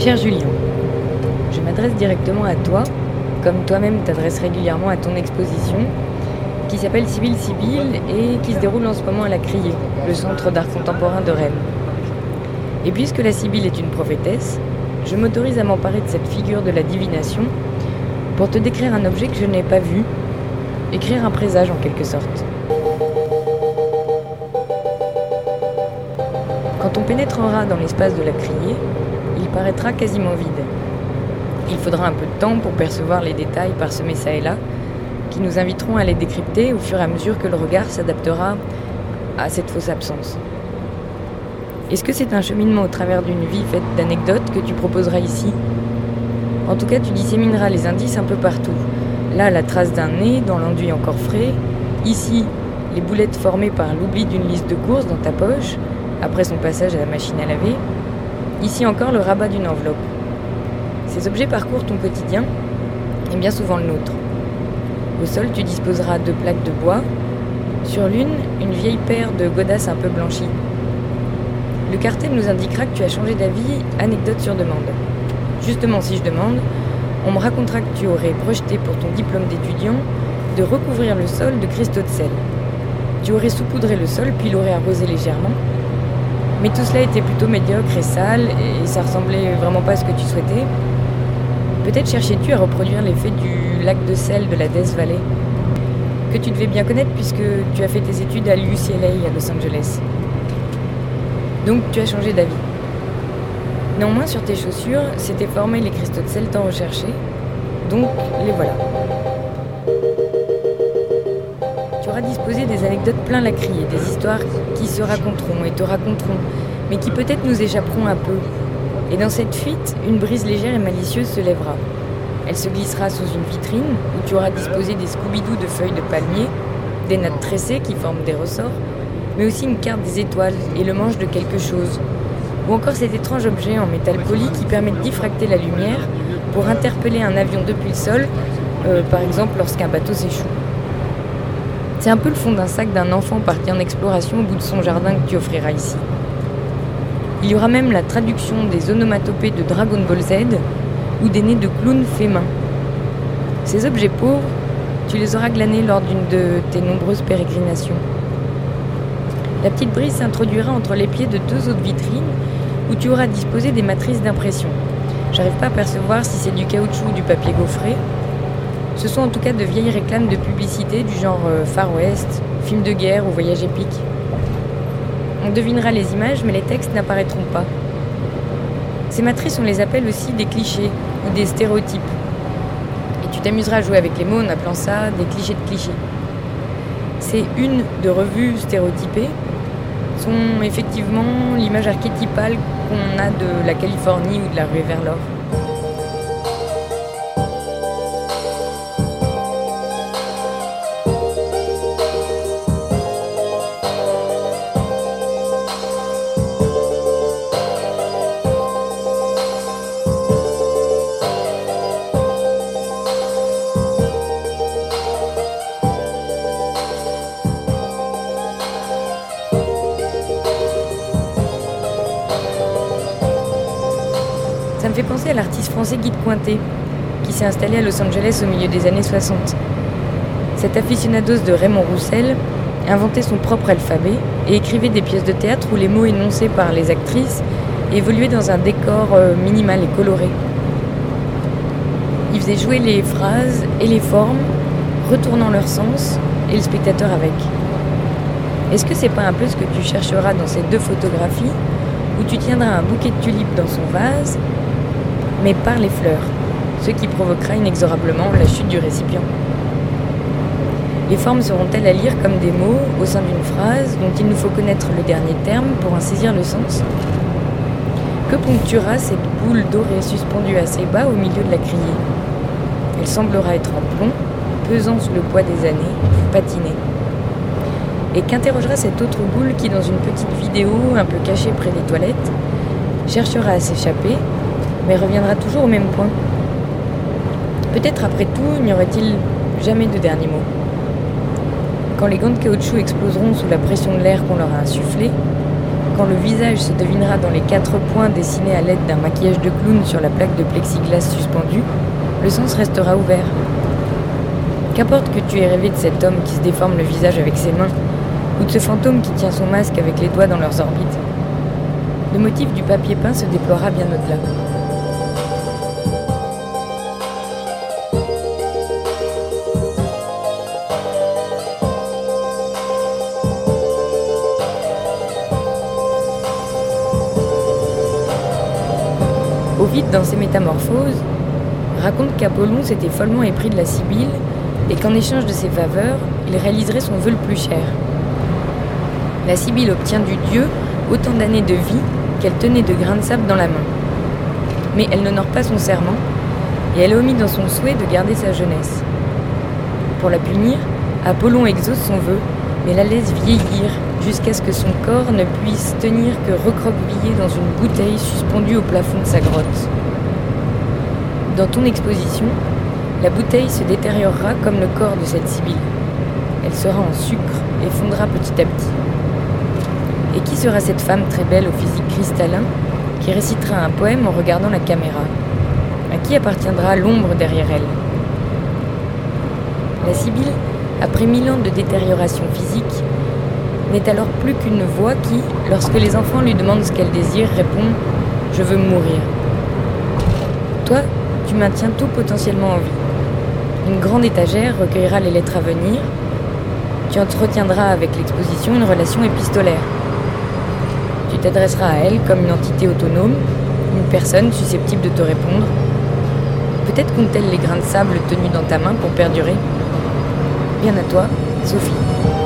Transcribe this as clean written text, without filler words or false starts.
Cher Julien, je m'adresse directement à toi, comme toi-même t'adresses régulièrement à ton exposition, qui s'appelle Sibylle et qui se déroule en ce moment à la Criée, le centre d'art contemporain de Rennes. Et puisque la Sibylle est une prophétesse, je m'autorise à m'emparer de cette figure de la divination pour te décrire un objet que je n'ai pas vu, écrire un présage en quelque sorte. Quand on pénétrera dans l'espace de la Criée, il paraîtra quasiment vide. Il faudra un peu de temps pour percevoir les détails parsemés çà et là, qui nous inviteront à les décrypter au fur et à mesure que le regard s'adaptera à cette fausse absence. Est-ce que c'est un cheminement au travers d'une vie faite d'anecdotes que tu proposeras ici ? En tout cas, tu dissémineras les indices un peu partout. Là, la trace d'un nez dans l'enduit encore frais. Ici, les boulettes formées par l'oubli d'une liste de courses dans ta poche, après son passage à la machine à laver. Ici encore, le rabat d'une enveloppe. Ces objets parcourent ton quotidien, et bien souvent le nôtre. Au sol, tu disposeras 2 plaques de bois. Sur l'une, une vieille paire de godasses un peu blanchies. Le cartel nous indiquera que tu as changé d'avis, anecdote sur demande. Justement, si je demande, on me racontera que tu aurais projeté pour ton diplôme d'étudiant de recouvrir le sol de cristaux de sel. Tu aurais saupoudré le sol puis l'aurais arrosé légèrement. Mais tout cela était plutôt médiocre et sale et ça ressemblait vraiment pas à ce que tu souhaitais. Peut-être cherchais-tu à reproduire l'effet du lac de sel de la Death Valley, que tu devais bien connaître puisque tu as fait tes études à l'UCLA à Los Angeles. Donc tu as changé d'avis. Néanmoins, sur tes chaussures, s'étaient formés les cristaux de sel tant recherchés, donc les voilà. Tu auras disposé des anecdotes plein la criée, des histoires qui se raconteront et te raconteront, mais qui peut-être nous échapperont un peu. Et dans cette fuite, une brise légère et malicieuse se lèvera. Elle se glissera sous une vitrine où tu auras disposé des Scooby-Doo de feuilles de palmier, des nattes tressées qui forment des ressorts, mais aussi une carte des étoiles et le manche de quelque chose. Ou encore cet étrange objet en métal poli qui permet de diffracter la lumière pour interpeller un avion depuis le sol, par exemple lorsqu'un bateau s'échoue. C'est un peu le fond d'un sac d'un enfant parti en exploration au bout de son jardin que tu offriras ici. Il y aura même la traduction des onomatopées de Dragon Ball Z ou des nez de clowns faits main. Ces objets pauvres, tu les auras glanés lors d'une de tes nombreuses pérégrinations. La petite brise s'introduira entre les pieds de 2 autres vitrines où tu auras disposé des matrices d'impression. J'arrive pas à percevoir si c'est du caoutchouc ou du papier gaufré. Ce sont en tout cas de vieilles réclames de publicité du genre Far West, film de guerre ou voyage épique. On devinera les images, mais les textes n'apparaîtront pas. Ces matrices, on les appelle aussi des clichés ou des stéréotypes. Et tu t'amuseras à jouer avec les mots en appelant ça des clichés de clichés. Ces unes de revues stéréotypées sont effectivement l'image archétypale qu'on a de la Californie ou de la ruée vers l'or. Ça me fait penser à l'artiste français Guy de Cointet, qui s'est installé à Los Angeles au milieu des années 60. Cet aficionados de Raymond Roussel inventait son propre alphabet et écrivait des pièces de théâtre où les mots énoncés par les actrices évoluaient dans un décor minimal et coloré. Il faisait jouer les phrases et les formes, retournant leur sens, et le spectateur avec. Est-ce que c'est pas un peu ce que tu chercheras dans ces 2 photographies, où tu tiendras un bouquet de tulipes dans son vase, mais par les fleurs, ce qui provoquera inexorablement la chute du récipient. Les formes seront-elles à lire comme des mots au sein d'une phrase dont il nous faut connaître le dernier terme pour en saisir le sens ? Que ponctuera cette boule dorée suspendue assez bas au milieu de la criée ? Elle semblera être en plomb, pesant sous le poids des années, patiner. Et qu'interrogera cette autre boule qui, dans une petite vidéo un peu cachée près des toilettes, cherchera à s'échapper, mais reviendra toujours au même point. Peut-être après tout, n'y aurait-il jamais de dernier mot. Quand les gants de caoutchouc exploseront sous la pression de l'air qu'on leur a insufflé, quand le visage se devinera dans les 4 points dessinés à l'aide d'un maquillage de clown sur la plaque de plexiglas suspendue, le sens restera ouvert. Qu'importe que tu aies rêvé de cet homme qui se déforme le visage avec ses mains, ou de ce fantôme qui tient son masque avec les doigts dans leurs orbites, le motif du papier peint se déploiera bien au-delà. Ovide, dans ses métamorphoses, raconte qu'Apollon s'était follement épris de la Sibylle et qu'en échange de ses faveurs, il réaliserait son vœu le plus cher. La Sibylle obtient du dieu autant d'années de vie qu'elle tenait de grains de sable dans la main. Mais elle n'honore pas son serment et elle omit dans son souhait de garder sa jeunesse. Pour la punir, Apollon exauce son vœu, mais la laisse vieillir jusqu'à ce que son corps ne puisse tenir que recroquevillé dans une bouteille suspendue au plafond de sa grotte. Dans ton exposition, la bouteille se détériorera comme le corps de cette Sibylle. Elle sera en sucre et fondra petit à petit. Et qui sera cette femme très belle au physique cristallin qui récitera un poème en regardant la caméra? À qui appartiendra l'ombre derrière elle? La Sibylle, après 1000 ans de détérioration physique, n'est alors plus qu'une voix qui, lorsque les enfants lui demandent ce qu'elle désire, répond « Je veux mourir ». Toi, tu maintiens tout potentiellement en vie. Une grande étagère recueillera les lettres à venir. Tu entretiendras avec l'exposition une relation épistolaire. Tu t'adresseras à elle comme une entité autonome, une personne susceptible de te répondre. Peut-être comptent-elles les grains de sable tenus dans ta main pour perdurer. Bien à toi, Sophie.